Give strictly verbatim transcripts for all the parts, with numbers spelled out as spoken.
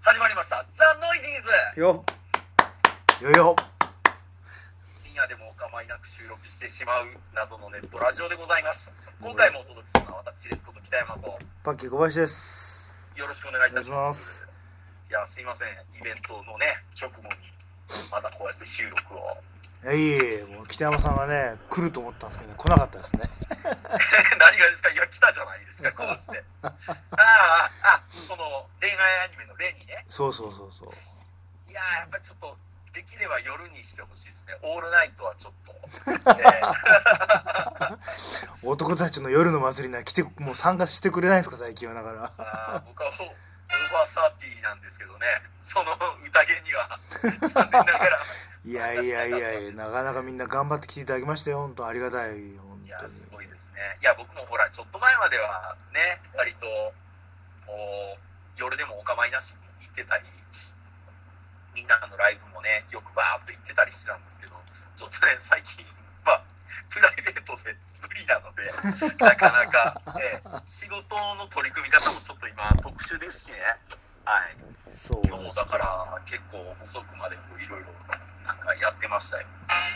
始まりましたザ・ノイジーズよよよ深夜でもお構いなく収録してしまう謎のネットラジオでございます。今回もお届けするのは私ですこと北山とパッキー小林です。 よろしくお願いいたします。いやすいません、イベントのね直後にまだこうやって収録をいやいえいえ、もう北山さんがね来ると思ったんですけどね、来なかったですね何がですか。いや来たじゃないですか、こうしてあああその恋愛アニメの例にね。 そうそうそうそう。 いややっぱりちょっとできれば夜にしてほしいですね。オールナイトはちょっと、えー、男たちの夜の祭りには来てもう参加してくれないんですか最近は。だからあ僕はオーバーサーティーなんですけどね、その宴には残念ながらいやいやいやいや、なかなかみんな頑張って来ていただきましたよ。本当ありがたい。本当にいやすごいですね。いや僕もほらちょっと前まではね割とこう夜でもお構いなしに行ってたり、みんなのライブもねよくバーッと行ってたりしてたんですけど、ちょっとね最近まあプライベートで無理なのでなかなか、ね、仕事の取り組み方もちょっと今特殊ですしね。はい。 そう今日もだから結構遅くまでいろいろなんかやってましたよ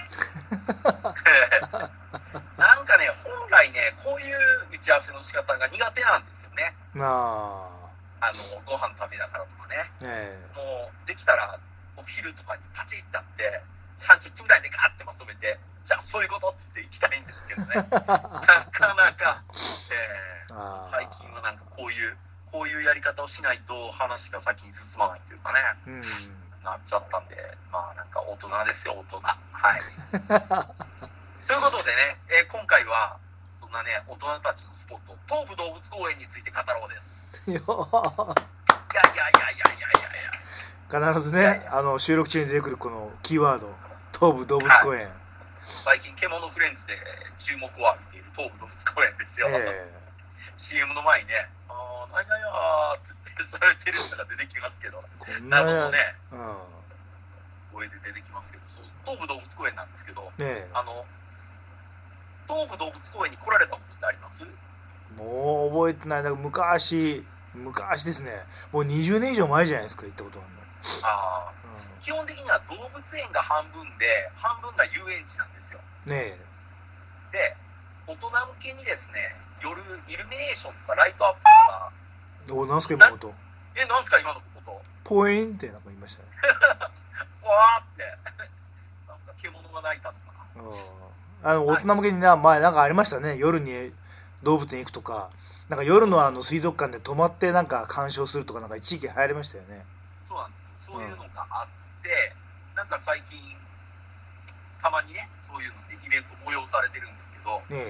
なんかね本来ねこういう打ち合わせの仕方が苦手なんですよね。 ああのご飯食べながらとかね、 ええ、 もうできたらお昼とかにパチッとあってさんじゅっぷんぐらいでガーってまとめて、じゃあそういうことっつって行きたいんですけどねなかなか、えー、最近はなんかこういうこういうやり方をしないと話が先に進まないというかね、うん、なっちゃったんで、まあなんか大人ですよ、大人。はいということでね、えー、今回はそんなね大人たちのスポット東武動物公園について語ろうです。いやいやいやいやいやいやいや必ずね、いやいやあの収録中に出てくるこのキーワード東武動物公園、はい、 最近獣フレンズで注目を浴びている東武動物公園ですよ、えー、シーエム の前にねあー何々やーって言って喋ってる人が出てきますけど、謎のね、うん、声で出てきますけど、そう東武動物公園なんですけど、ね、あの東武動物公園に来られたことってあります？ もう覚えてない。だから昔昔ですね、もうにじゅうねん以上前じゃないですか行ったことあるの。 あ、うん、基本的には動物園が半分で半分が遊園地なんですよね。で大人向けにですね夜イルミネーションとかライトアップとか。 お、なんすか今のこと。 え、なんすか今のことポインってなんか言いましたねポワーってなんか獣が鳴いたのかな。 あの大人向けにな、前なんかありましたね。夜に動物園行くとか、なんか夜のあの水族館で泊まってなんか鑑賞するとか、なんか一時期流行りましたよね。 そうなんですよ。そういうのがあって、うん、なんか最近たまにねそういうのでイベント催されてるんですけど、ね、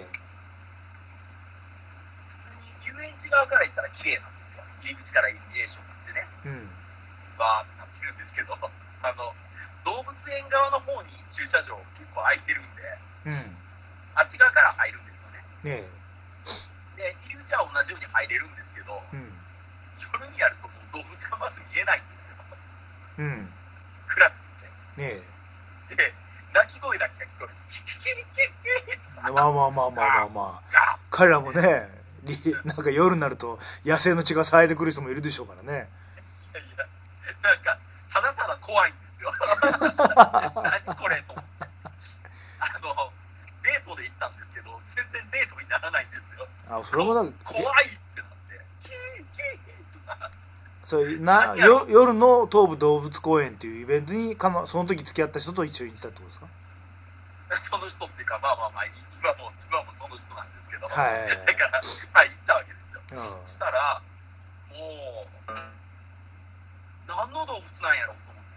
普通に遊園地側から行ったら綺麗なんですよ。入り口からイルミネーションなんでね、うん、バーってなってるんですけど、あの動物園側の方に駐車場結構空いてるんで、うん、あっち側から入るんですよね。ねで入り口は同じように入れるんですけど、うん、夜にやるともう動物がまず見えないんですよ。うん。暗くて。ねえ。で鳴き声だけが聞こえるんです。キキキキキキ。 まあまあまあまあまあまあ。彼らもね、なんか夜になると野生の血が騒いでくる人もいるでしょうからね。 いやいや、なんかただただ怖いんですよ。何これと思って。あのデートで行ったんですけど、全然デートにならないんですよ。 あ、それもなんか怖いってなって、キーキーとか。 そういうなよ夜の東武動物公園っていうイベントにかのその時付き合った人と一緒に行ったってことですか？ その人っていうか、まあまあまあ今も今もその人なんですけど、 はい、 だからまあ行ったわけですよ。うん、そしたらもう何の動物なんやろうと思って、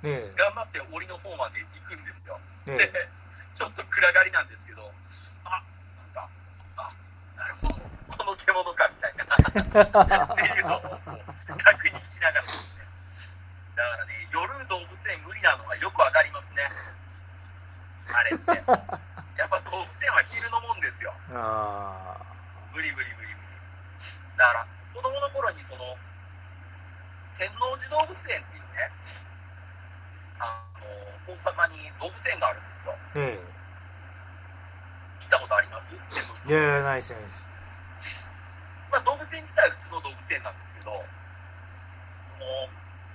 ね、頑張って檻の方まで行くんですよ。ね、でちょっと暗がりなんですけど、あ、なんかあ、なるほどこの獣かみたいなっていうのを確認しながらですね。だからね夜動物園無理なのはよくわかりますね。あれってやっぱ動物園は昼のもんですよ。あ、無理無理無理無理。だから子供の頃にその天王寺動物園っていうね、あの大阪に動物園があるんですよ。ええ、行ったことあります？いやいやないですね。 まあ動物園自体は普通の動物園なんですけど、その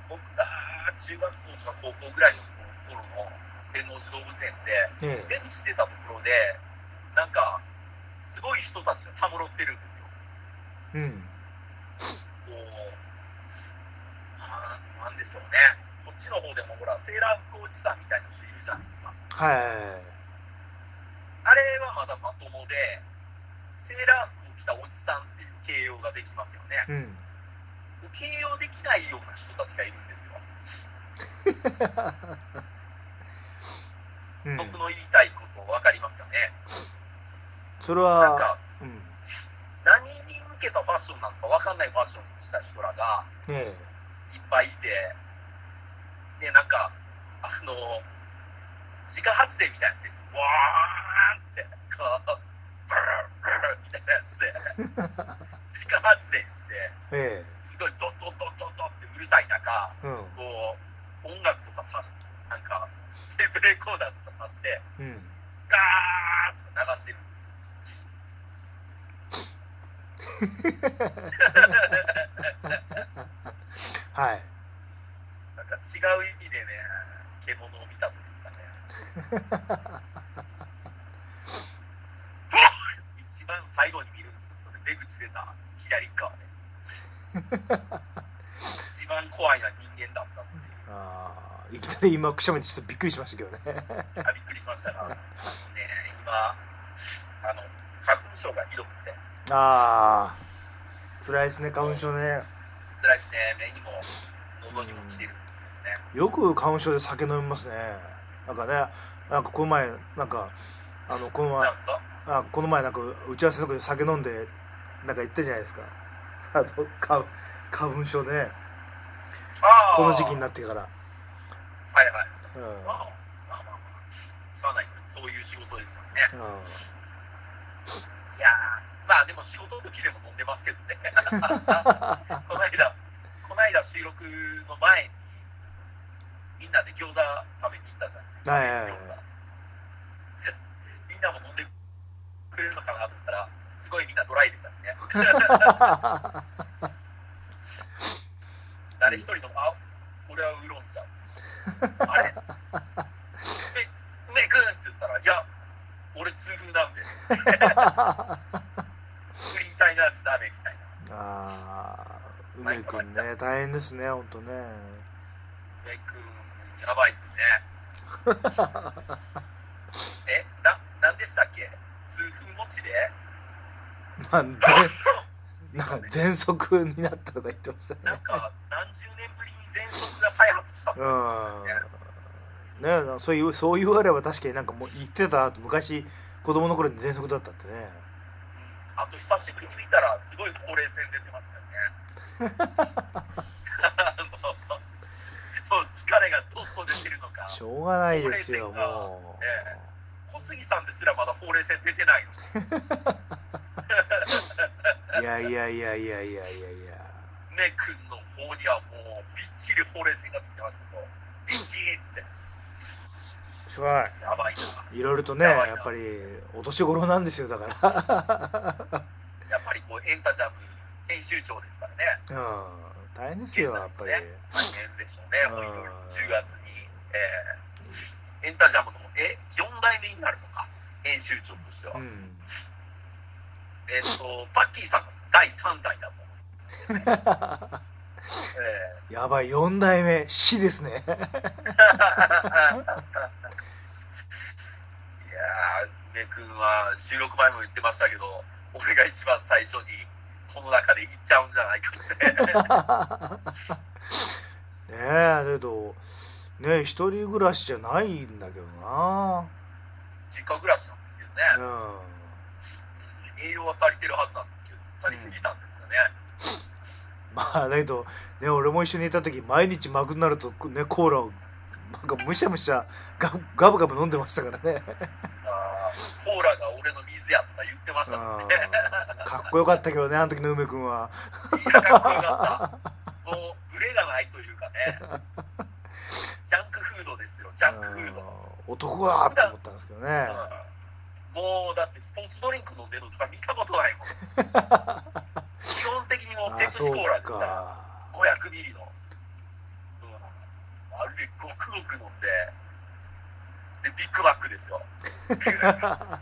僕が中学校とか高校ぐらいの頃の天王寺動物園で出にしてたところでなんかすごい人たちがたむろってるんですよ。 うん。 こうな、なんでしょうね。こっちの方でもほらセーラー服おじさんみたいな人いるじゃないですか。 はい。 あれはまだまともで、セーラー服を着たおじさんっていう形容ができますよね。うん。形容できないような人たちがいるんですよ。うん、僕の言いたいこと分かりますかね。 それはなんか、うん、何に向けたファッションなのか分かんないファッションにした人らがいっぱいいて、でなんかあの自家発電みたいなやつわーってこうブルブルみたいなやつで自家発電して、ええ、すごいドドドドドってうるさい中、うん、こう音楽とかさしなんかテープレコーダーとかさして、うん、ガーッとか流してるんですはい。 なんか違う意味でね、獣を見たというかね一番最後に見るんですよ。それ出口出た左側で一番怖いのは人間だったっていう。 ああ、いきなり今くしゃみでちょっとびっくりしましたけどねあ、びっくりしましたが、あのね、今あの花粉症がひどくて、 ああ辛いですね、花粉症ね。 辛いですね。目にも喉にも来てるんですけどね、 うん、よく花粉症で酒飲みますね。なんかね、なんかこの前なんかあのこの前あこの前なんか打ち合わせの時で酒飲んでなんか言ったじゃないですか。あの花花粉症ね。あこの時期になってから。 はいはい。うん、まあまあまあまあしゃあないです。そういう仕事ですよね。うん、いやまあでも仕事の時でも飲んでますけどねこの間この間収録の前にみんなで餃子食べに行ったじゃないですか。はいはいはい、みんなも飲んでくれるのかなと思ったらすごいみんなドライでしたね誰一人のあ俺はウーロン茶あれ梅くんって言ったらいや俺痛風なんでプリン体のやつダメみたいな。ああ梅くんね大変ですね、ほんとね。 梅くんやばいですねえななんでしたっけ、痛風持ちでなんでなんか喘息になったとか言ってましたね。 なんか何十年ぶりに喘息が再発したって言ってましたよね。 ね、そういうそう言われば確かになんかもう言ってたなと、昔子供の頃に喘息だったってね。 あと久しぶりに見たらすごいほうれい線出てましたよねもう疲れがどっと出てるのかしょうがないですよもう、 えー、小杉さんですらまだほうれい線出てないのいやいやいやいやいやいやいやねくんの方にはもうびっちりほうれい線がついてましたけどビチーってしょうがない。 やばいな。 いろいろとねやっぱりお年頃なんですよ、だからやっぱりこうエンタジャム編集長ですからね。 うん、大変ですよ、やっぱり。 大変でしょうね。もういろいろじゅうがつに、えー、エンタジャムのえよんだいめになるのか、編集長としては。うん、えっとパッキーさんがだいさんだいだと思うんですよね。 えー、やばい、よんだいめ死ですね。いやー、 梅くんは収録前も言ってましたけど、俺が一番最初にこの中で行っちゃうんじゃないかってねえ、だけどね、一人暮らしじゃないんだけどな。 実家暮らしなんですよね。うん、栄養は足りてるはずなんですけど足りすぎたんですよね。 うん、まあだけどね、俺も一緒にいた時毎日マクドナルドとねコーラをなんかむしゃむしゃガガブガブ飲んでましたからね。 あコーラが俺の水やとか言ってましたもんね。 かっこよかったけどね、あの時の梅くんは。 いや、かっこよかった。もうブレがないというかね、ジャンクフードですよ、ジャンクフード。 男だと思ったんですけどね。 もうだってスポーツドリンク飲んでるのとか見たことないもん。基本的にもうペプシコーラですからごひゃくミリの、うん、 あれごくごく飲んで、でビッグマックですよ。うっしゃー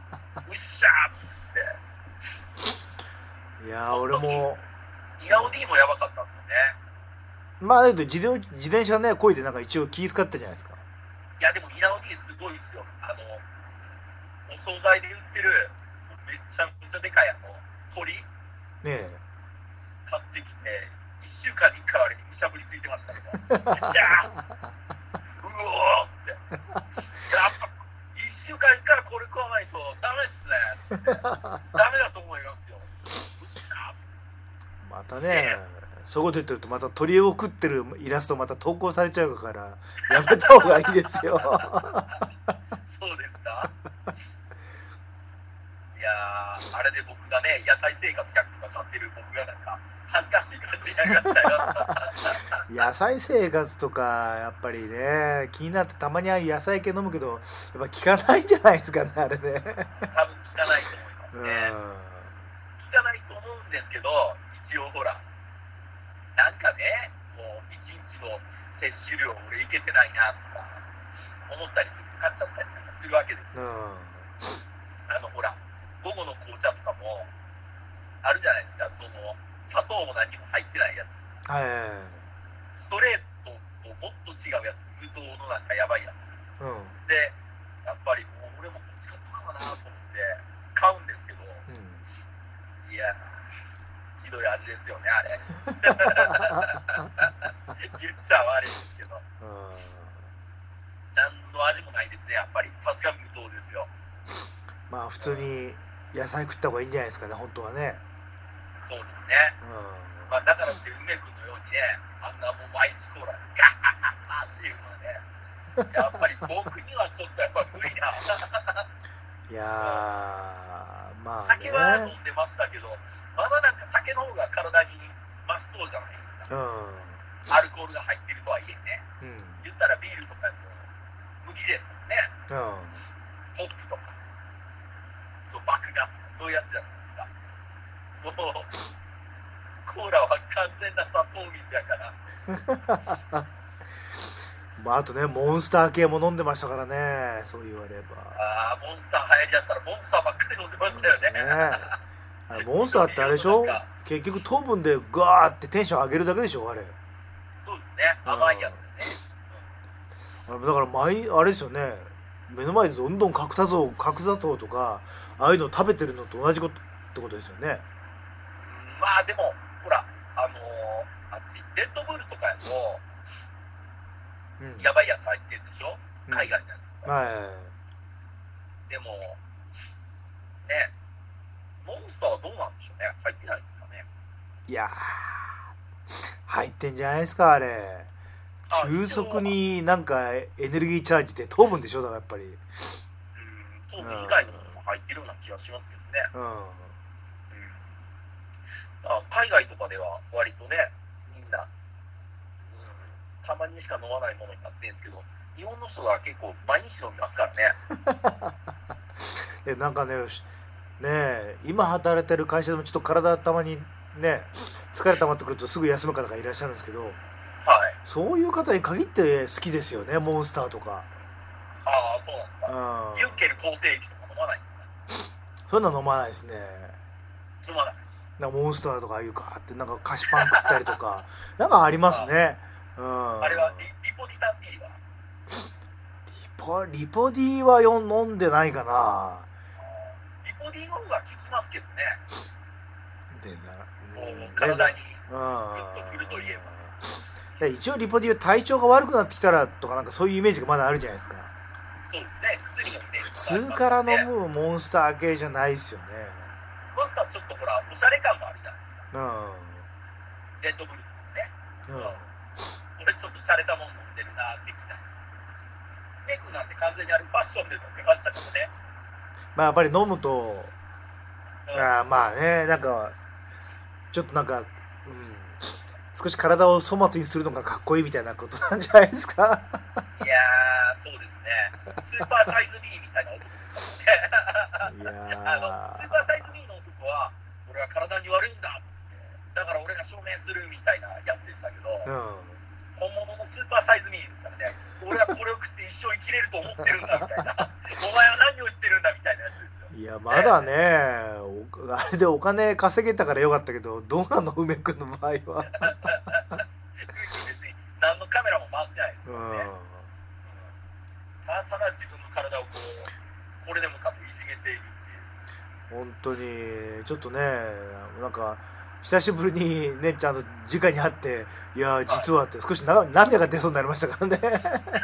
って。 いやー俺もイヤオ D もやばかったんですよね。 まあだけど自転自転車ねこいでなんか一応気使ったじゃないですか。 いやでもイヤオ D すごいっすよ。あのお惣菜で売ってるめちゃめちゃでかいあの鳥ねえ買ってきていっしゅうかんにいっかいあれにむしゃぶりついてましたけど、よっしゃーうおーってやっぱいっしゅうかんからこれ食わないとダメっすねってダメだと思いますよ。よっしゃーまたねそういうこと言ってるとまた鳥を食ってるイラストまた投稿されちゃうからやめた方がいいですよ。 そうですか。いやーあれで僕がね野菜生活客とか買ってる僕がなんか恥ずかしい感じになりましたよ。 野菜生活とかやっぱりね気になってたまにああいう野菜系飲むけどやっぱ効かないんじゃないですかねあれね。 多分効かないと思いますね。効かないと思うんですけど一応ほらなんかねもういちにちの摂取量俺いけてないなとか思ったりすると買っちゃったりなんかするわけですよ。あのほら午後の紅茶とかもあるじゃないですか。その砂糖も何も入ってないやつ、 はいはいはい、 ストレートともっと違うやつ無糖のなんかやばいやつ、 うん、でやっぱりもう俺もこっち買ったのかなと思って買うんですけど、うん、いやひどい味ですよねあれ。言っちゃ悪いですけど、うん、何の味もないですねやっぱり。さすが無糖ですよ。 まあ普通に野菜食った方がいいんじゃないですかね本当はね。 そうですね、うんまあ、だからって梅君のようにねあんなもう毎日コーラでガーッっていうのはねやっぱり僕にはちょっとやっぱ無理だ。 いやーまあ、ね、 酒は飲んでましたけどまだなんか酒の方が体に増しそうじゃないですか、うん、アルコールが入ってるとはいえね、うん、言ったらビールとかと麦ですもんね、うん、ホップとかそう麦芽とかそういうやつじゃないですか。もうコーラは完全な砂糖水やからまああとねモンスター系も飲んでましたからね。そう言わればああモンスター流行りだしたらモンスターばっかり飲んでましたよね。 あれモンスターってあれでしょ結局糖分でガーってテンション上げるだけでしょあれ。 そうですね甘いやつでね、 うん、だから毎あれですよね目の前でどんどん角砂糖角砂糖とかああいうの食べてるのと同じことってことですよね。 まあでもほらあのー、あっちレッドブルとかやと、うん、やばいやつ入ってるでしょ、うん、海外のやつとか、はいはいはい、でもねモンスターはどうなんでしょうね。入ってないんですかね。 いや入ってんじゃないですかあれ。急速になんかエネルギーチャージで糖分でしょだからやっぱり。うん糖分以外のものも入ってるような気がしますけどね、うんあ海外とかでは割とねみんな、うん、たまにしか飲まないものになってるんですけど日本の人が結構毎日飲みますからね。 えなんかねねえ今働いてる会社でもちょっと体たまにね疲れ溜まってくるとすぐ休む方がいらっしゃるんですけど、はい、そういう方に限って好きですよねモンスターとか。 ああそうなんですか、うん、ユンケル肯定液とか飲まないんですか。 そういうのは飲まないですね。 飲まない。 なんかモンスターとかああいうかってなんか菓子パン食ったりとかなんかありますね。 あ,、うん、あれは リ, リポディタン D はリポリポディはよ飲んでないかな。 リポディの方が効きますけどね。 でな、 うん、もう体にグッとくるといえば一応リポディは体調が悪くなってきたらとかなんかそういうイメージがまだあるじゃないですか。 そうですね薬のイメージ、 普通から飲むモンスター系じゃないですよね。 モンスターちょっとほらおしゃれ感もあるじゃないですか、うん、レッドブルとかね、うん、俺ちょっとしゃれたもん飲んでるなってきた。メイクなんて完全にあれファッションで飲んでましたからね。 まあやっぱり飲むと、うん、あまあねなんかちょっとなんか、うん、少し体を粗末にするのがかっこいいみたいなことなんじゃないですか。 いやーそうですねスーパーサイズ B みたいな男でしたもんね。いやあのスーパーサイズ B の男は俺は体に悪いんだだから俺が証明するみたいなやつでしたけど、うん、本物のスーパーサイズ B ですからね一生生きれると思ってるんだみたいなお前は何を言ってるんだみたいなやつですよ。 いやまだね、あれでお金稼げたからよかったけど、どうなの梅君の場合は別に何のカメラも回ってないですよね、うん、ただただ自分の体をこうこれでもかといじめているっていう。 本当にちょっとね、なんか久しぶりにねちゃんと直に会って、いや実はって少しな涙が出そうになりましたからねいやだ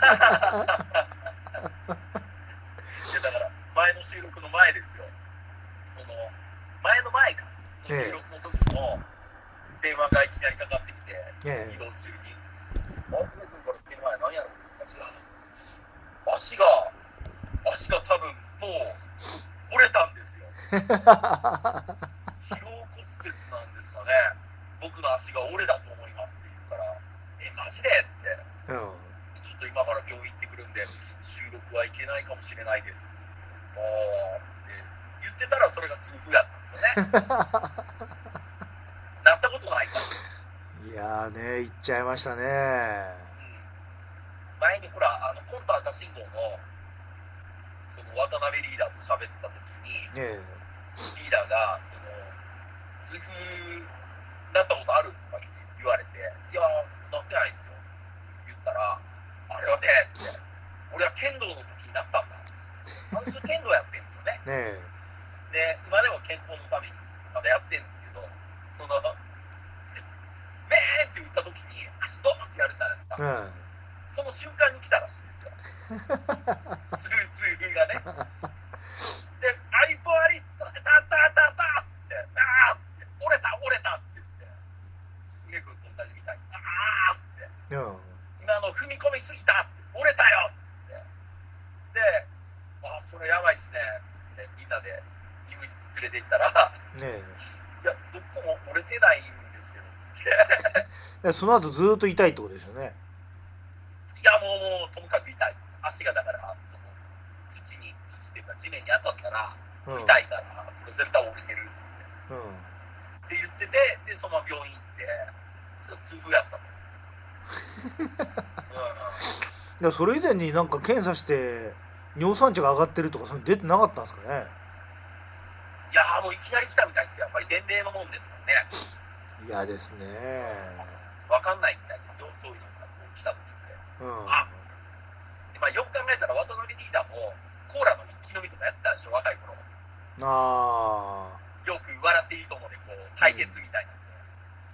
から前の収録の前ですよ、その前の前かの収録の時も電話がいきなりかかってきて、ええ、移動中に「あ、梅君から電話や何やろ?」って言ったら「いや足が足が多分もう折れたんですよ疲労骨折なんですかね、僕の足が折れたと思います」って言うから「え、マジで?」って、うん、ちょっと今から病院行ってくるんで収録はいけないかもしれないですって言ってたら、それが痛風やったんですよねなったことないか。 いやーね、言っちゃいましたね、うん、 前にほらあのコント赤信号のその渡辺リーダーと喋った時に、ええ、リーダーがその痛風なったことあるとか言われて、いやなってないですよって言ったら、あれはねって、俺は剣道の時になったんだ、あの人剣道やってんですよねねで今でも健康のためにまだやってんですけど、そのメーンって打った時に足ドーンってやるじゃないですか、うん、その瞬間に来たらしいんですよ痛風がねで、あ、一本ありっつったら、たたたたっつって、あーって折れた折れたって言って梅君と同じみたいにあーって、うん、今の踏み込みすぎたって折れたよって言って、で、あ、それやばいっすねっつってみんなで医務室連れて行ったら、ね、いやどこも折れてないんですけどっつってその後ずっと痛いってことですよね。いやもうともかく痛い、足がだからその土に土っていうか地面に当たったら痛いから、うん、これ絶対折れてるっつって、うん、って言ってて、でそのまま病院行ってちょっと痛風やったと、うん、 それ以前になんか検査して尿酸値が上がってるとかそれ出てなかったんですかね。 いやもういきなり来たみたいですよ、やっぱり伝令のもんですからね。 嫌ですね。 分かんないみたいですよ、そういうのが来た時って、うん、あで、まあ、よく考えたら渡辺リーダーもコーラの一気飲みとかやってたでしょ、若い頃。あよく笑っていいと思うでこう対決みたいな、うん、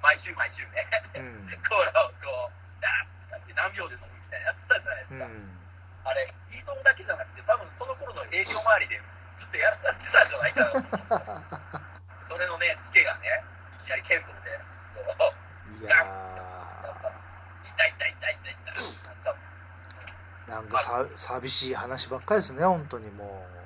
毎週毎週ね、うん、コーラをこうダーッて何秒で飲むみたいなやってたじゃないですか、うん、あれいいともだけじゃなくて多分その頃の営業周りでずっとやらされてたんじゃないかなと思うんですよそれのねツケがねいきなり剣道でこうガン痛い痛い痛い痛い痛いってなっちゃう。 なんかさ寂しい話ばっかりですね本当にもう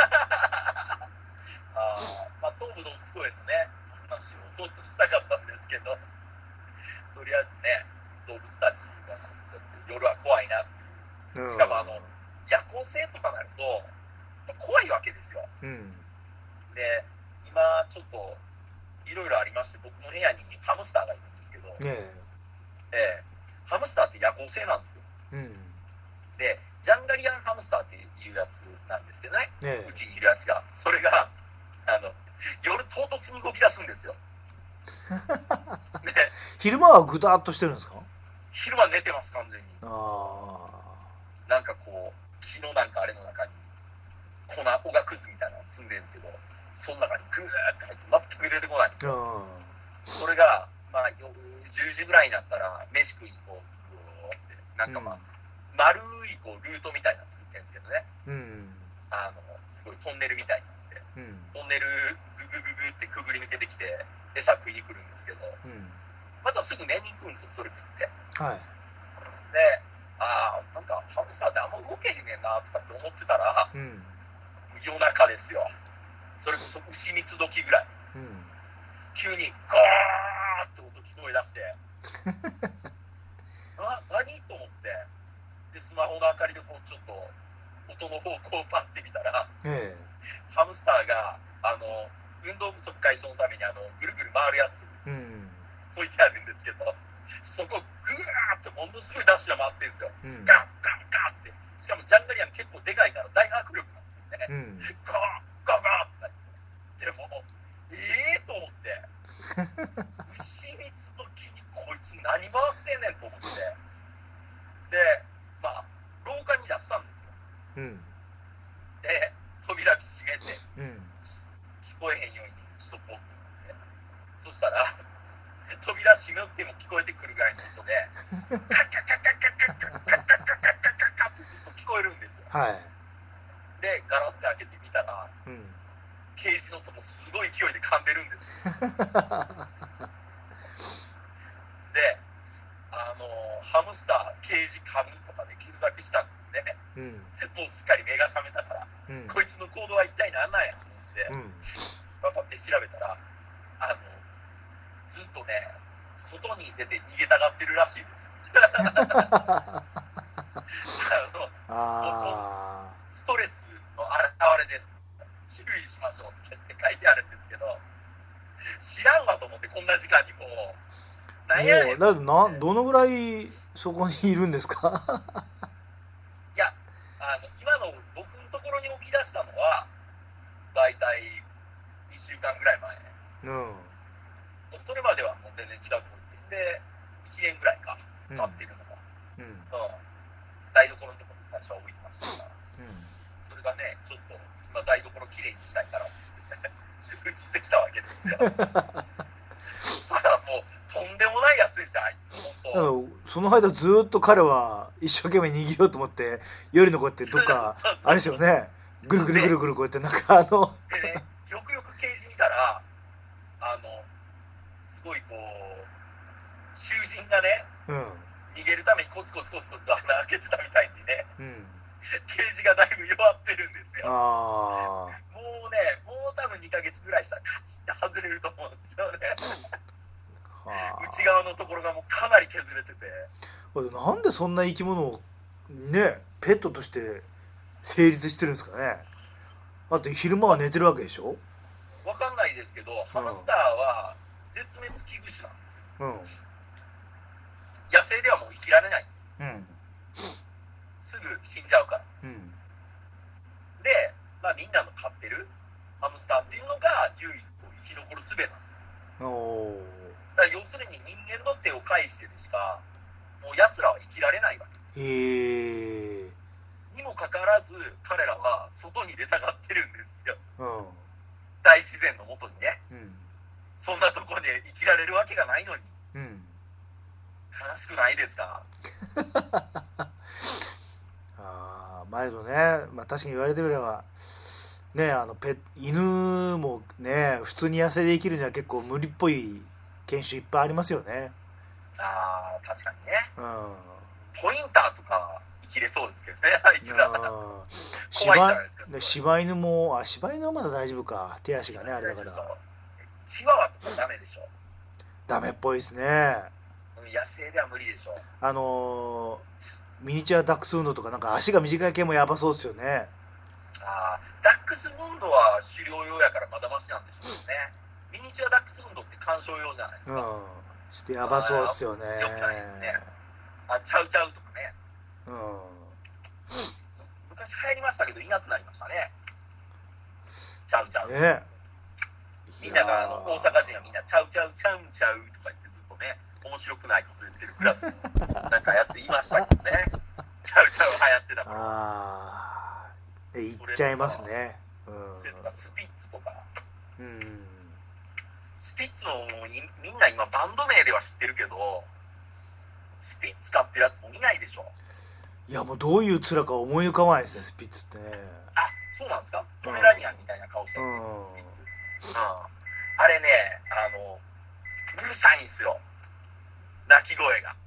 あ、まあ、東武動物公園のね話をもっとしたかったんですけど、とりあえずね動物たちが夜は怖いなっていう、しかもあの夜行性とかなると怖いわけですよ、うん、で今ちょっといろいろありまして、僕の部屋にハムスターがいるんですけど、ねええハムスターって夜行性なんですよ、うん、でジャンガリアンハムスターっていうやつなんですけどね、ねうちにいるやつが、それがあの夜唐突に動き出すんですよね、 昼間はぐだっとしてるんですか。 昼間寝てます完全に。あなんかこう木のなんかあれの中に粉おがくずみたいなの積んでるんですけど、その中にグーって入って全く出てこないんですよ。それがまあ夜じゅうじぐらいになったら飯食いにこうグーってなんかまあ、うん、丸いこうルートみたいなの作ってるんですけどね、うん、あのすごいトンネルみたいになって、うん、トンネルググググってくぐり抜けてきて餌食いに来るんですけど、うん、またすぐ寝に行くんですよそれ食って、はい、でああなんかハムスターってあんま動けへんねんなとかって思ってたら、うん、夜中ですよ、それこそ牛蜜時ぐらい、うん、急にゴーッと音聞こえ出してな何と思って、でスマホの明かりでこうちょっと音の方向をパッて見たら、ええ、ハムスターがあの運動不足解消のためにあのぐるぐる回るやつ、うん、置いてあるんですけど、そこグーッてものすごいダッシュが回ってるんですよ、うん、ガンガンガンって。しかもジャンガリアン結構でかいから大迫力なんですよね、うん、ゴーゴーゴーってでもええー、と思って牛蜜時にこいつ何回ってんねんと思ってでまあ廊下に出したんですよ、うん、で扉閉めて、うん、聞こえへんようにしとこうって思ってそしたら扉閉めても聞こえてくるぐらいの音でカッカッカッカッカッカッカッカッカッカッカッカッってずっと聞こえるんですよ、はい、でガラッて開けてみたら、うん、ケージのとこすごい勢いで噛んでるんですよであのハムスターケージ噛みとかで検索したんですね、うん、もうすっかり目が覚めたから、うん、こいつの行動は一体何なんやと思って、うん、パパって調べたらあのずっとね外に出て逃げたがってるらしいですあのストレスの表れです注意しましょうって書いてあるんですけど知らんわと思ってこんな時間にもう何やねんだなどのぐらいそこにいるんですかいやあの今の僕のところに起き出したのはだいたいにしゅうかんぐらい前、うんそれまではもう全然違うところでいちねんぐらいか経ってるのが、うんうん、台所のところに最初は置いてましたから、うん、それがねちょっと今台所きれいにしたいからっつって移ってきたわけですよただもうとんでもないやつですよあいつ本当その間ずっと彼は一生懸命逃げようと思って夜のこうやってどっかあれですよねぐるぐるぐるぐるこうやってなんかあのでねよくよくケージ見たらあのすごいこう囚人がね、うん、逃げるためにコツコツコツコツ穴開けてたみたいにね、うん、ケージがだいぶ弱ってるんですよあもうねもう多分にかげつぐらいしたらカチッて外れると思うんですよね内側のところがもうかなり削れててなんでそんな生き物をねペットとして成立してるんですかねだって昼間は寝てるわけでしょわかんないですけど、うん、ハムスターは絶滅危惧種なんですよ、うん、野生ではもう生きられないんです、うん、すぐ死んじゃうから、うん、で、まあ、みんなの飼ってるハムスターっていうのが唯一生き残る術なんですよおだから要するに人間の手を介してでしかもう奴らは生きられないわけですへーにもかかわらず彼らは外に出たがってるんですよ、うん、大自然のもとにね、うん、そんなところで生きられるわけがないのに、うん、悲しくないですかあ前のね、まあ、確かに言われてみればねあのペ犬もね普通に野生で生きるには結構無理っぽい犬種いっぱいありますよねああ確かにね、うん、ポインターとか生きれそうですけどねあいつら怖いじゃないですか柴犬もあ柴犬はまだ大丈夫か手足がねあれだからチワワとかダメでしょダメっぽいですね野生では無理でしょあのー、ミニチュアダックスフンドとかなんか足が短い系もやばそうですよねあダックスフンドは狩猟用やからまだましなんでしょうねミニチュアダックスフンドって観賞用じゃないですかうんちょっとやばそうですよねよくないですねあチャウチャウとかねうん昔流行りましたけどいなくなりましたねチャウチャウ、ね、みんながあの大阪人はみんなチャウチャウチャウチャウとか言ってずっとね面白くないこと言ってるクラスなんかやついましたけどねチャウチャウ流行ってたからああ言っちゃいますねうんそれとかスピッツとかうんスピッツのみんな今バンド名では知ってるけどスピッツ買ってるやつも見ないでしょいやもうどういう面か思い浮かばないですねスピッツってねあそうなんですかポメラニアンみたいな顔したやつです、うん、スピッツ、うん、あれねあのうるさいんですよ鳴き声が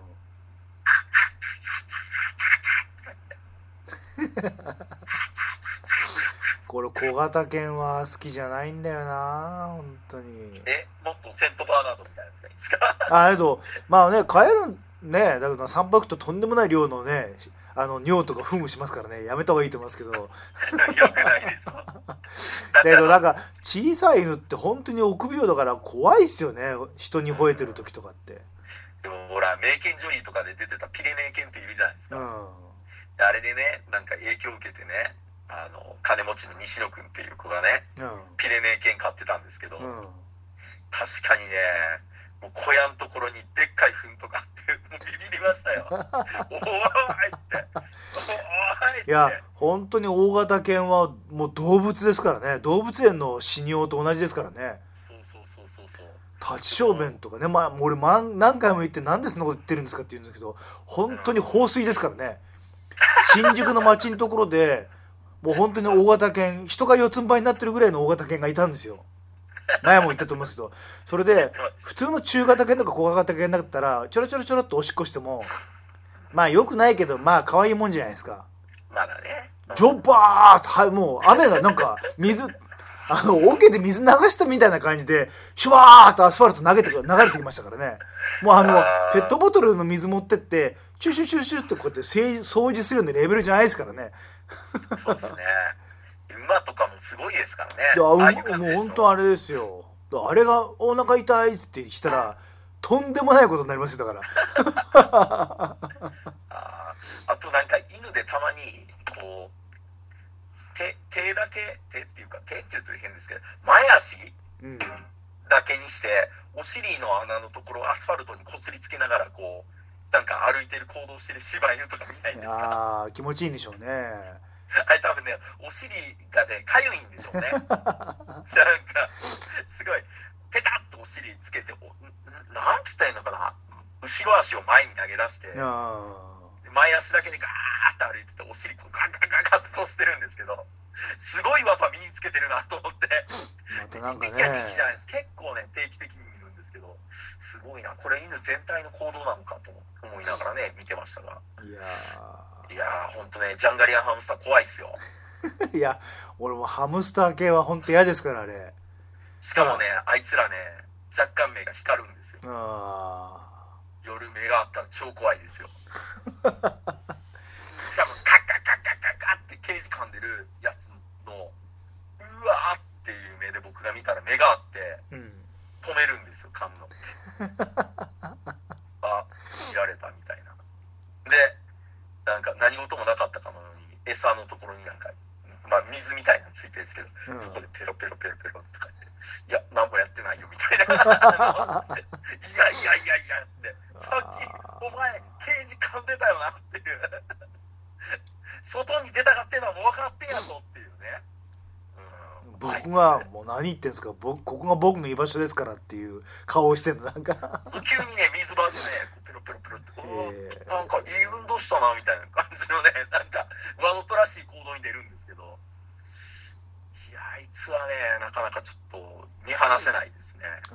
うんこれ小型犬は好きじゃないんだよな本当にえもっとセントバーナードみたいなやつがいいですかあけどまあね飼えるねだけど散歩行くととんでもない量のねあの尿とか噴霧しますからねやめた方がいいと思いますけどよくないでしょだけどなんか小さい犬って本当に臆病だから怖いっすよね人に吠えてる時とかってでもほら名犬ジョリーとかで出てたピレネー犬っているじゃないですか、うん、 あれでね、なんか影響を受けてね、あの金持ちの西野くんっていう子がね、うん、ピレネー犬飼ってたんですけど、うん、確かにね、もう小屋のところにでっかい糞とかあってもうビビりましたよ。おーいっておーいって。 いや本当に大型犬はもう動物ですからね。動物園の死にようと同じですからね。 そうそうそうそうそう。 立ち小便とかね、まあ俺何回も言ってなんでそんなこと言ってるんですかって言うんですけど、本当に放水ですからね。新宿の街のところでもう本当に大型犬、人が四つん這いになってるぐらいの大型犬がいたんですよ。前も言ったと思うんですけど、それで普通の中型犬とか小型犬だったらちょろちょろちょろっとおしっこしてもまあよくないけどまあ可愛いもんじゃないですか。 まだね。 ジョッバーッと、はい、もう雨がなんか水あの桶で水流したみたいな感じでシュワーッとアスファルト投げて流れてきましたからね。もうあのペットボトルの水持ってってチュシュシュシュってこうやって掃除するようなレベルじゃないですからね。 そうですね。馬とかもすごいですからね。 いや、ああいうもう本当あれですよ。あれがお腹痛いってしたらとんでもないことになりますよだから。 あ, あとなんか犬でたまにこう 手, 手だけ手っていうか手って言うと変ですけど前足だけにして、うん、お尻の穴のところをアスファルトにこすりつけながらこうなんか歩いてる行動してる柴犬とか見ないんですか。 ああ気持ちいいんでしょうね。 あれ多分ねお尻がねかゆいんでしょうね。なんかすごいペタッとお尻つけてなんつったらいいのかな、後ろ足を前に投げ出して前足だけでガーッと歩いててお尻こうガンガンガンガンってこすってるんですけどすごい技身につけてるなと思って。 またなんかね定期的じゃないです、結構ね定期的に見るんですけどすごいなこれ犬全体の行動なのかと思いながらね見てましたが、 いやいやーほんとねジャンガリアンハムスター怖いっすよ。 いや俺もハムスター系はほんと嫌ですからあれ。 しかもねあいつらね若干目が光るんですよ。 あ夜目があったら超怖いですよ。しかもカッカッカッカッカッカッってケージ噛んでるやつのうわーっていう目で僕が見たら目があって、うん、止めるんですよ噛むの。あ見られたみたいな。でなんか何事もなかったかのように餌のところになんか、まあ、水みたいなのついてるんですけど、うん、そこでペロペロペロペロとか言っていや何もやってないよみたいな。いやいやいやいやってさっきお前ケージ噛んでたよなっていう外に出たがってんのはもう分かってんやぞっていうね、 うん、僕がもう何言ってんすか僕ここが僕の居場所ですからっていう顔をしてんのなんか急にね水場でねペロペロペロって、えー、なんかいい運動したなみたいな感じのねなんかわざとらしい行動に出るんですけど、いやあいつはねなかなかちょっと見放せないですね。あ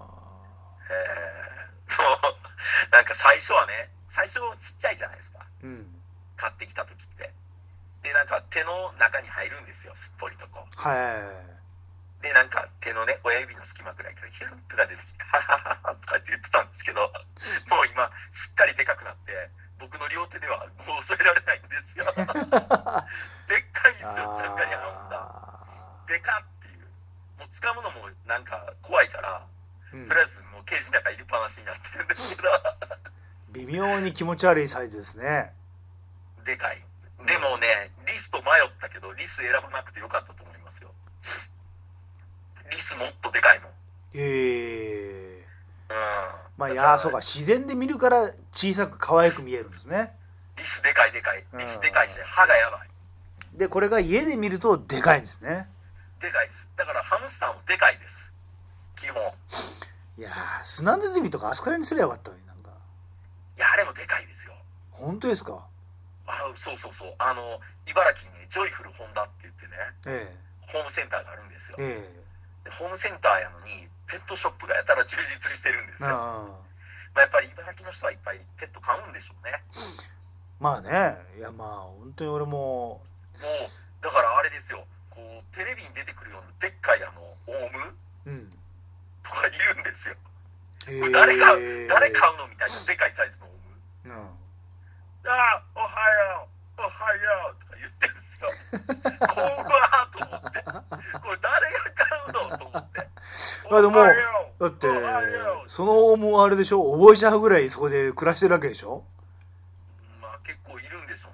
えー、なんか最初はね最初ちっちゃいじゃないですか、うん、買ってきた時ってでなんか手の中に入るんですよすっぽりとこう、はい、でなんか手のね親指の隙間ぐらいからヒュルッとが出てきてハハハハとかって言ってたんですけどもう今すっかりでかくなって僕の両手ではもう添えられないんですよ。でっかいんですよジャンガリアンハムスターでかっていう、もう掴むのもなんか怖いから、うん、とりあえずもうケージの中入れっぱなしになってるんですけど微妙に気持ち悪いサイズですね。 でかい。でもねリスと迷ったけどリス選ばなくてよかったと思いますよ。リスもっとでかいもん。 へえー、 うんまあいやそうか自然で見るから小さく可愛く見えるんですね。 リスでかいでかいリスでかいし歯がやばいでこれが家で見るとでかいんですね。 でかいです。だからハムスターもでかいです基本。 いやースナネズミとかあそこらにすればよかったのになんか。 いやあれもでかいですよ。 本当ですか。 あそうそうそうあの茨城にねジョイフルホンダって言ってね、ええ、ホームセンターがあるんですよ、ええ、でホームセンターやのにペットショップがやたら充実してるんですよ。まあ、やっぱり茨城の人はいっぱいペット飼うんでしょうね。 まあねいやまあ本当に俺ももうだからあれですよこうテレビに出てくるようなでっかいあのオウム、うん、とかいるんですよ。誰か誰買うのみたいなでかいサイズのオウム、うんああ、おはよう、おはようとか言ってるんですよ。怖ーと思って。これ誰が買うのと思って。 まあでも、だって、そのオウムはあれでしょ覚えちゃうぐらいそこで暮らしてるわけでしょ。 まあ結構いるんでしょう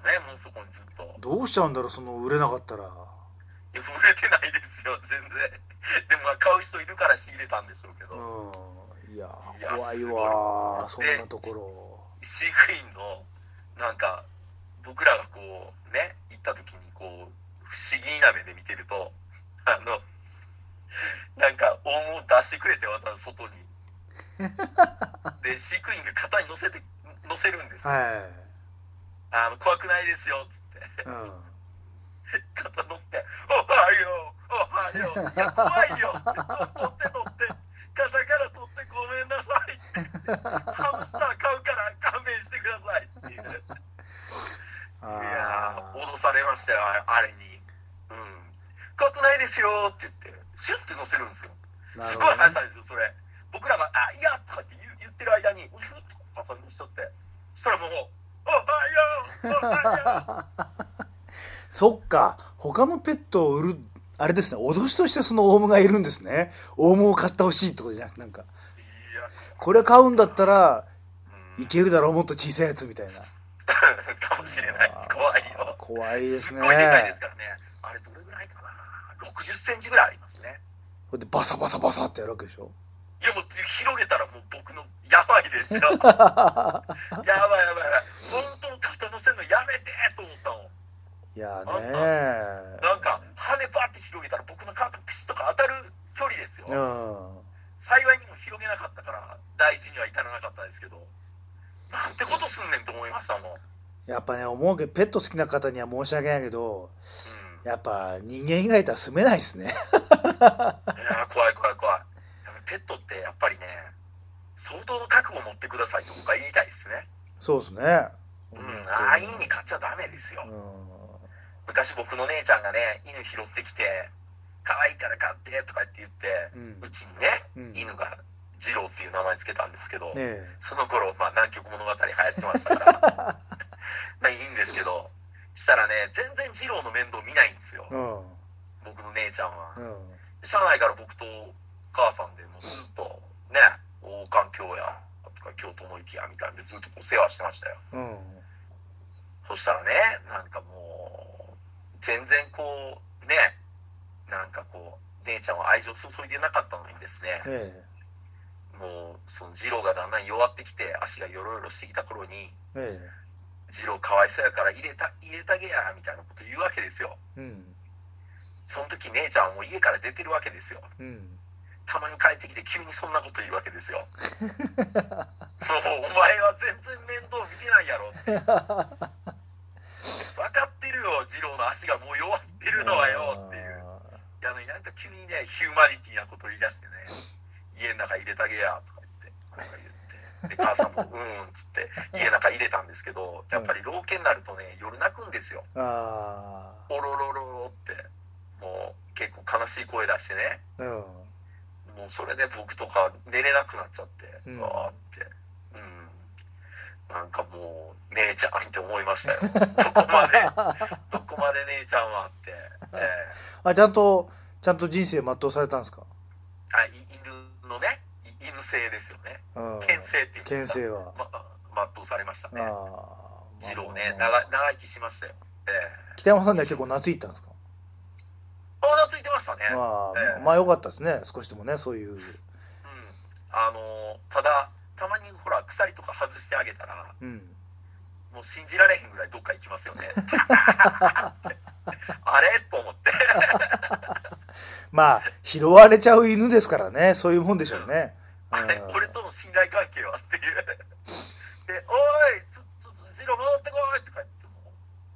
ね、もうそこにずっと。 どうしちゃうんだろう、その売れなかったら。いや、売れてないですよ全然。でもまあ買う人いるから仕入れたんでしょうけど、 うん、いや怖いわそんなところ。 飼育員のなんか僕らがこうね行った時にこう不思議な目で見てると、あのなんかオウムを出してくれてわざわざ外にで飼育員が肩に乗せて乗せるんですよ、はい、あの怖くないですよっつって、うん、肩乗って「おはようおはよう、いや怖いよ」って「取って取って肩から取ってごめんなさい」って「ハムスター買うから勘弁してください」っていう。いや脅されましたよあれに。うん、怖くないですよって言ってシュッて乗せるんですよ。すごい速さですよそれ。僕らが「あいや」とかって 言, 言ってる間にうふっとハサミの人ってそしたらもう「おはようおはよう」 そっか、他のペットを売るあれですね、脅しとしてそのオウムがいるんですね。オウムを買ってほしいってことじゃなくて、なんかこれ買うんだったらいけるだろう、もっと小さいやつみたいなかもしれない。怖いよ。 怖いですね。 すごいでかいですからね。あれどれぐらいかな、ろくじゅっセンチぐらいありますね。 これでバサバサバサってやるわけでしょ。 いやもう広げたらもう僕のやばいですよやばいやばいやばい、本当の肩乗せるのやめてと思ったもん。 いやねなんか羽バッて広げたら僕の肩ピシッとか当たる距離ですよ、うん、幸いにも広げなかったから大事には至らなかったですけど、なんてことすんねんと思いましたもん。 やっぱね、思うけどペット好きな方には申し訳ないけど、うん、やっぱ人間以外とは住めないですねいや怖い怖い怖い。ペットってやっぱりね相当の覚悟を持ってくださいと僕は言いたいですね。 そうですね、 うん、ああいいに買っちゃダメですよ、うん、昔僕の姉ちゃんがね犬拾ってきて可愛いから買ってとかって言って、うん、うちにね、うん、犬がジローっていう名前つけたんですけど、ね、その頃、まあ、南極物語流行ってましたからまあいいんですけど、したらね全然ジローの面倒見ないんですよ、うん、僕の姉ちゃんは、うん、車内から僕と母さんでもうずっとね王冠京やとか京都の池やみたいでずっとこう世話してましたよ、うん、そしたらねなんかもう全然こうねなんかこう姉ちゃんは愛情注いでなかったのにですね、ええ、もうその次郎がだんだん弱ってきて足がヨロヨロしてきた頃に、ええ、次郎かわいそうやから入れた入れたげやみたいなこと言うわけですよ、うん、その時姉ちゃんはもう家から出てるわけですよ、うん、たまに帰ってきて急にそんなこと言うわけですよもうお前は全然面倒見てないやろって分かってるよ次郎の足がもう弱ってるのはよっていう。いやなんか急にねヒューマニティなこと言い出してね家の中入れてあげやとか言ってなんか言ってで母さんもうんっつって家の中入れたんですけどやっぱり老犬になるとね夜泣くんですよ。あおろろろろってもう結構悲しい声出してね、うん、もうそれで僕とか寝れなくなっちゃって、うん、わーってうんなんかもう姉ちゃんって思いましたよどこまでどこまで姉ちゃんはって、えー、あちゃんとちゃんと人生全うされたんですか。 あ犬のね犬性ですよね、犬性っていうんですか。 犬性は、 ま、全うされましたね。次郎ね長長生きしましたよ、えー、北山さんには結構懐いたんですか。 あ懐いてましたね。 あ、えー、まあよかったですね少しでもねそういう、うん、 あのただたまにほら鎖とか外してあげたら、うん、もう信じられへんぐらいどっか行きますよねあれと思ってまあ拾われちゃう犬ですからねそういうもんでしょうね、 うん、あれ俺との信頼関係はっていうで「おいちょちょジロー戻ってこい」とか言っても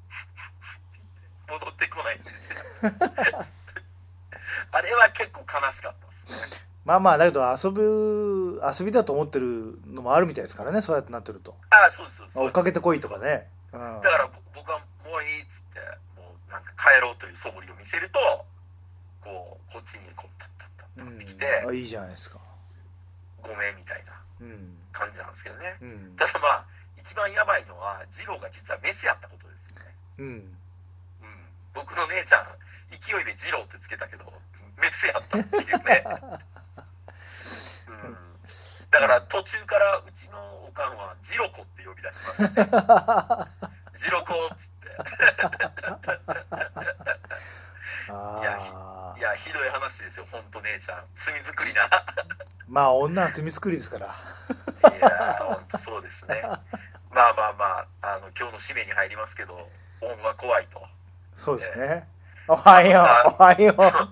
戻ってこないんであれは結構悲しかったですね。 まあまあだけど遊ぶ遊びだと思ってるのもあるみたいですからねそうやってなってると。 ああそうですそうです。 追っかけてこいとかね、 うん、だから僕はもういいっつってもうなんか帰ろうという素振りを見せるとこうこっちにこうタッタッタッタってきて、うん、あいいじゃないですかごめんみたいな感じなんですけどね、うん、ただまあ一番やばいのは次郎が実はメスやったことですよね、うんうん、僕の姉ちゃん勢いで次郎ってつけたけどメスやったっていうねうん、だから途中からうちのおかんはジロコって呼び出しましたねジロコっつってあいやいやひどい話ですよ本当姉ちゃん罪作りなまあ女は罪作りですからいや本当そうですねまあまあまああの今日の締めに入りますけどオンは怖いとそうですね、えー、おはようおはようっておはよう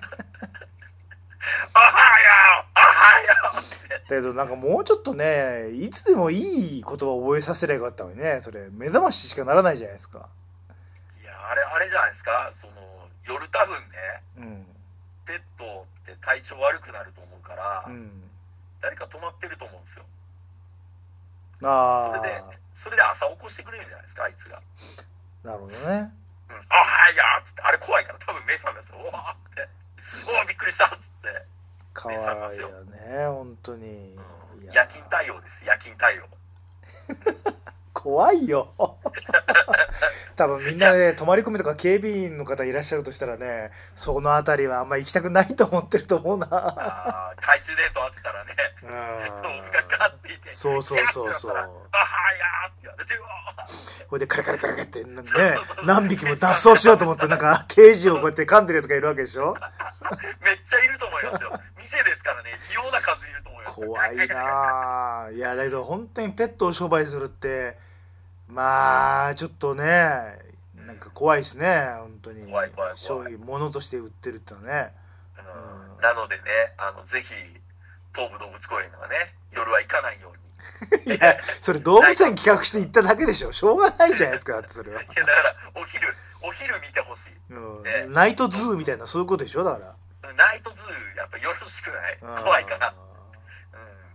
おはようだけどなんかもうちょっとねいつでもいい言葉を覚えさせればよかったのにねそれ目覚まししかならないじゃないですかいやあれあれじゃないですかその夜多分ね、うん、ペットって体調悪くなると思うから、うん、誰か止まってると思うんですよあそれでそれで朝起こしてくれるんじゃないですかあいつがなるほどね、 うん、あはいやーっつってあれ怖いから多分目覚めますよおわっておびっくりしたっつってかわいいよね本当に、 うん、夜勤対応です夜勤対応怖いよ多分みんなね泊まり込みとか警備員の方いらっしゃるとしたらねそのあたりはあんま行きたくないと思ってると思うなあ懐中電灯当てたらね道具がガッていてそうそうそうそうあはやーって言われてうわーほいでカリカリカリカリってね何匹も脱走しようと思ってなんかケージをこうやって噛んでるやつがいるわけでしょめっちゃいると思いますよ店ですからね異様な数いると思います怖いなあいやだけど本当にペットを商売するってまあちょっとねなんか怖いですね本当に怖い怖い怖い商品物として売ってるってのはね、 うんうん、なのでねあのぜひ東武動物公園はね夜は行かないようにいやそれ動物園企画して行っただけでしょしょうがないじゃないですかそれはいやだからお昼お昼見てほしい、 うんね、ナイトズーみたいなそういうことでしょだからナイトズーやっぱよろしくない怖いから、うん、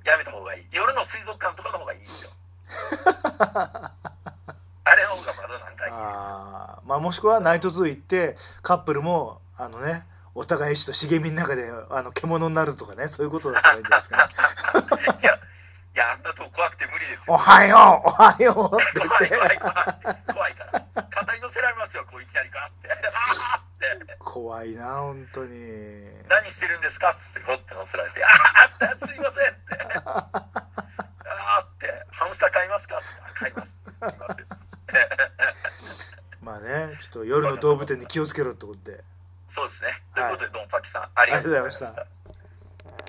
やめた方がいい夜の水族館とかの方がいいですよあれの方がまだなんかいいですよあ、まあ、もしくはナイトズー行ってカップルもあのねお互いちょっと茂みの中であの獣になるとかねそういうことだったらいいんじゃないですかねいやいやあんなとこ怖くて無理ですよおはようおはようって言って怖い怖い怖い怖いから肩に乗せられますよこういきなりガーってあーって怖いな本当に何してるんですかっつってゴッて乗せられてあーってすいませんってあーってハムスター買いますかっつって買います買いますよまあねちょっと夜の動物園に気をつけろってことでそうですねということでドンパキさんありがとうございました。